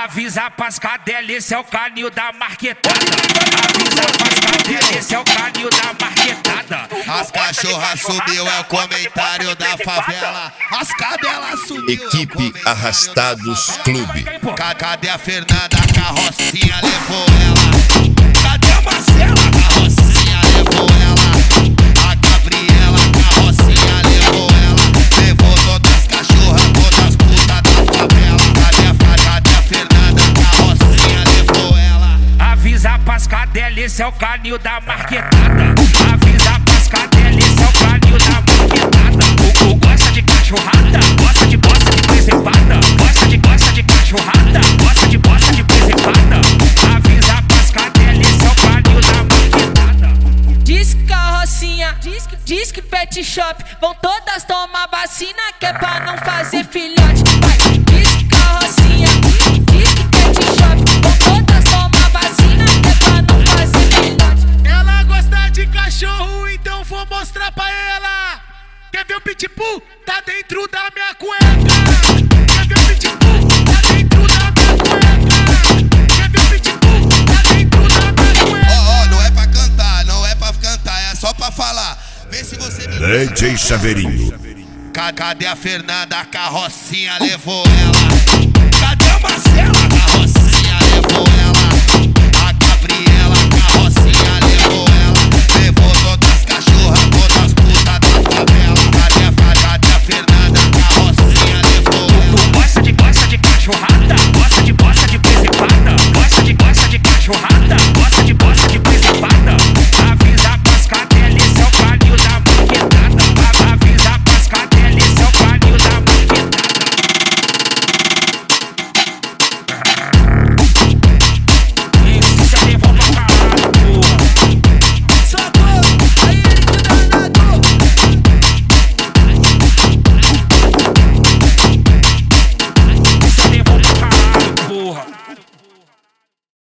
Avisa pras cadelas, esse é o canil da marquetada. Avisa pras cadelas, esse é o canil da marquetada. As cachorras sumiu, é o comentário da favela. As cadelas sumiu. Equipe Arrastados Clube. Cadê a Fernanda? A carrocinha levou ela. Cadê a Marcela? A carrocinha levou ela. A Gabriela, a carrocinha levou ela. Levou todas as cachorras, todas as putas da favela. Cadê a Fernanda? A carrocinha levou ela. Avisa pras cadelas, esse é o canil da marquetada. Avisa pras cadelas, esse é o canil da marquetada. O gosta de cachorrada, gosta de presepada. Gosta de cachorrada, gosta de presepada. Avisa pras cadelas, esse é o canil da marquetada. Diz que carrocinha, diz que pet shop, vão todas tomar vacina que é pra não fazer filhote. Vai, diz que carrocinha, diz que pet shop, vão todas tomar vacina que é pra não fazer filhote. Ela gosta de cachorro, então vou mostrar pra ela. Quer ver o pitbull? Tá dentro da minha cueca. Quer ver o pitbull? Tá dentro da minha cueca. Quer ver o pitbull? Tá dentro da minha cueca. Não é pra cantar, não é pra cantar, é só pra falar. Vê se você me... DJ Chaveirinho. Cadê a Fernanda? A carrocinha levou ela.